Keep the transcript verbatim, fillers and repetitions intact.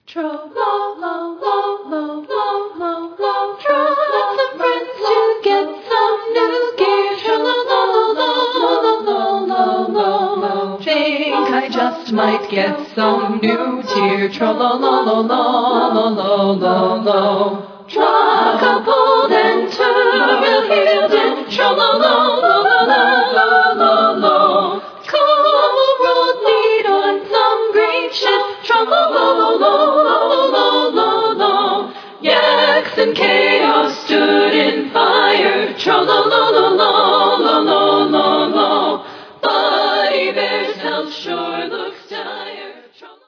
Tro lo lo lo lo lo lo lo. Tro with some friends to get some new gear. Tro lo lo lo lo lo lo lo lo. Think I just might get some new gear. Tro lo lo lo lo lo lo lo lo. Truck coupled and two-wheel-heeled and tro lo lo lo lo lo lo lo. Cobble road lead on some great ship. Tro lo lo lo lo lo lo lo. Yaks and caves.